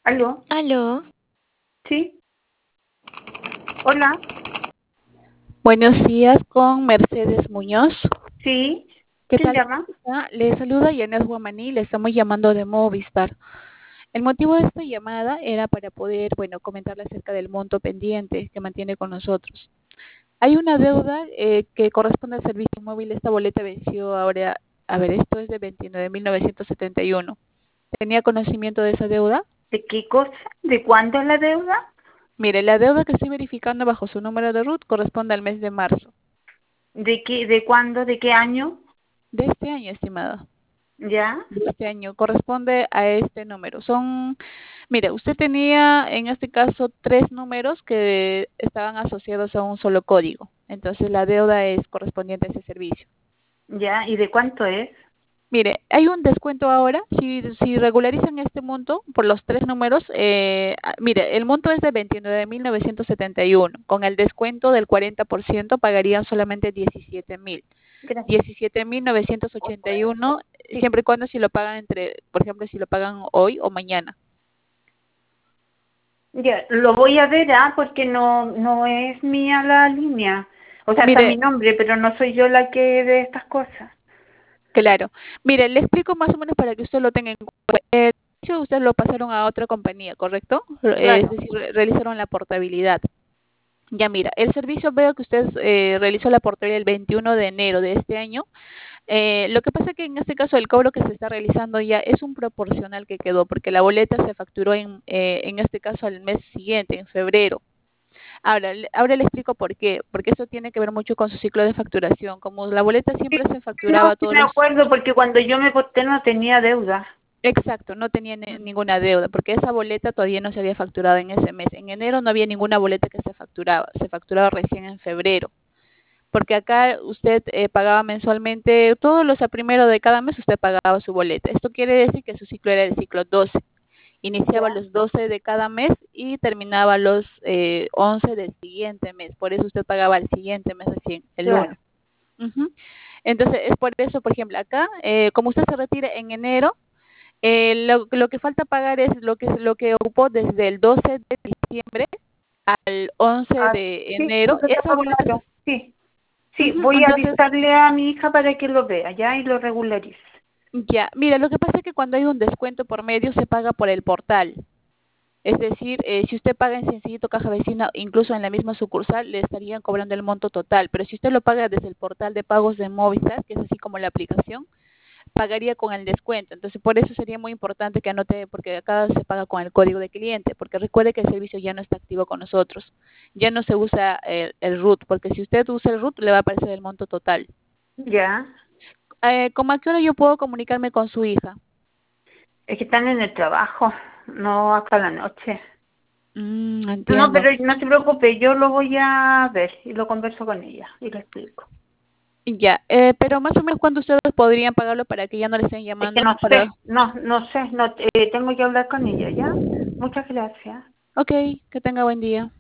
¿Aló? Aló, ¿Sí? ¿Hola? Buenos días con Mercedes Muñoz. ¿Sí? ¿Qué ¿Quién tal, llama? señorita? Le saluda Yanet Guamaní, le estamos llamando de Movistar. El motivo de esta llamada era para poder, comentarle acerca del monto pendiente que mantiene con nosotros. Hay una deuda que corresponde al servicio móvil. Esta boleta venció ahora, esto es de 29.971. ¿Tenía conocimiento de esa deuda? ¿De qué cosa? ¿De cuándo es la deuda? Mire, la deuda que estoy verificando bajo su número de RUT corresponde al mes de marzo ¿De qué? ¿De cuándo? ¿De qué año? de este año, estimada. ¿Ya? De este año corresponde a este número. Mire, usted tenía en este caso tres números que estaban asociados a un solo código. Entonces la deuda es correspondiente a ese servicio. ¿Ya? ¿Y de cuánto es? Mire, hay un descuento ahora. Si regularizan este monto por los tres números, mire, el monto es de 29.971. Con el descuento del 40% pagarían solamente 17.000. Gracias. 17.981, Sí. siempre y cuando si lo pagan por ejemplo, si lo pagan hoy o mañana. Ya, lo voy a ver, porque no es mía la línea. O sea, está mi Mire, nombre, pero no soy yo la que ve estas cosas. claro. Mire, le explico más o menos para que usted lo tenga en cuenta. Usted lo pasaron a otra compañía, ¿correcto? Es Claro. decir, realizaron la portabilidad. Ya mira, el servicio veo que usted realizó la portabilidad el 21 de enero de este año. Lo que pasa es que en este caso el cobro que se está realizando ya es un proporcional que quedó, porque la boleta se facturó en este caso al mes siguiente, en febrero. Ahora le explico por qué, porque eso tiene que ver mucho con su ciclo de facturación. Como la boleta Sí, siempre se no, facturaba sí todos me los... acuerdo porque cuando yo me porté no tenía deuda. Exacto, no tenía ninguna deuda, porque esa boleta todavía no se había facturado en ese mes. En enero no había ninguna boleta que se facturaba recién en febrero. Porque acá usted pagaba mensualmente, todos los a primero de cada mes usted pagaba su boleta. Esto quiere decir que su ciclo era el ciclo 12. Iniciaba ¿Ya? los 12 de cada mes y terminaba los 11 del siguiente mes. Por eso usted pagaba el siguiente mes recién, el Claro. 1. Ujú. Entonces, es por eso, por ejemplo, acá, como usted se retira en enero, lo que falta pagar es lo que ocupó desde el 12 de diciembre al 11 Ah, de sí, enero. eso está Esa boleta, claro. Sí. Sí, ujú, voy a entonces, avisarle a mi hija para que lo vea, ¿ya? Y lo regularice. ya, mira, lo que pasa es que cuando hay un descuento por medio se paga por el portal. Es decir, si usted paga en Sencillito Caja Vecina, incluso en la misma sucursal, le estarían cobrando el monto total. Pero si usted lo paga desde el portal de pagos de Movistar, que es así como la aplicación, pagaría con el descuento. Entonces, por eso sería muy importante que anote, porque acá se paga con el código de cliente, porque recuerde que el servicio ya no está activo con nosotros. Ya no se usa el RUT, porque si usted usa el RUT, le va a aparecer el monto total. ¿Ya? ¿Cómo a qué hora yo puedo comunicarme con su hija? Es que están en el trabajo, no hasta la noche. No, Entiendo. pero no se preocupe, yo lo voy a ver y lo converso con ella y le explico. Ya, pero más o menos cuándo ustedes podrían pagarlo para que ya no le estén Es que llamando no para... sé, no sé, tengo que hablar con ella, ¿ya? Muchas gracias. Ok, que tenga buen día.